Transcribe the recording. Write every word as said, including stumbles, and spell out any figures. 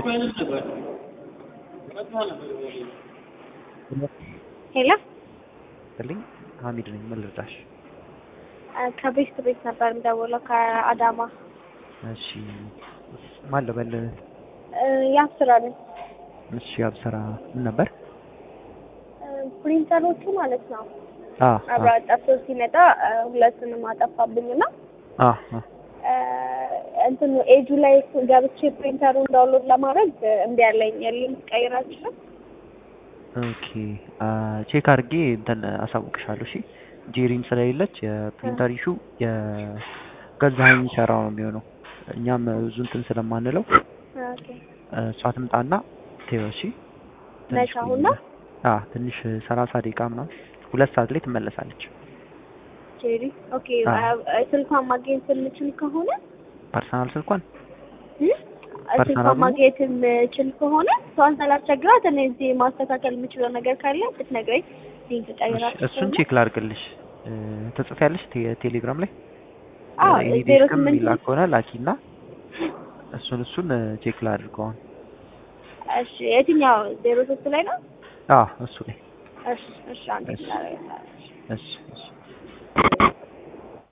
ሄሎ ልኝ ሀሚድ ነኝ። ምን ልርዳሽ? ከቤት ቤት ነበር የምደውለው ከአዳማ። እሺ ማን ልበል? ያብስራ ነኝ። እሺ ያብስራ ምን ነበር? ፕሪንተሮቹ ማለት ነው። አዎ አብራ ጠፍቶ ሲመጣ ሁለቱንም አጠፋብኝና አዎ እንትን ኤጁ ላይ ገብቼ ፕሪንተሩን ዳውንሎድ ለማድረግ እምቢ አለኝ። ሊንክ ቀይራችሁ? ኦኬ ቼክ አድርጌ እንትን አሳውቅሻለሁ። እሺ ጄሪም ስለሌለች የፕሪንተር ኢሹ የገዛኸኝ ሰራው ነው የሚሆነው። እኛም ብዙ እንትን ስለማንለው ኦኬ እሷ ትምጣና ተይው። እሺ መቼ አሁን ነው? አዎ ትንሽ ሰላሳ ደቂቃ ምናምን ሁለት ሰዓት ላይ ትመለሳለች። ጄሪ ኦኬ ስልኳን ማግኘት የምችል ከሆነ ፐርሰናል ስልኳን ስልኳን ማግኘት የምችል ከሆነ እሷን ሳላስቸግራት እኔ እዚህ ማስተካከል የምችለው ነገር ካለ ብትነግረኝ ሊንክ ቀይራችሁ። እሱን ቼክ ላድርግልሽ። ትጽፊያለሽ ቴሌግራም ላይ? አዎ ዜሮ ስምንት ሚላክ ከሆነ ላኪና እሱን እሱን ቼክ ላድርገው። እሺ የትኛው ዜሮ ሶስት ላይ ነው? አዎ እሱ ላይ። እሺ እሺ አንዴ። እሺ እሺ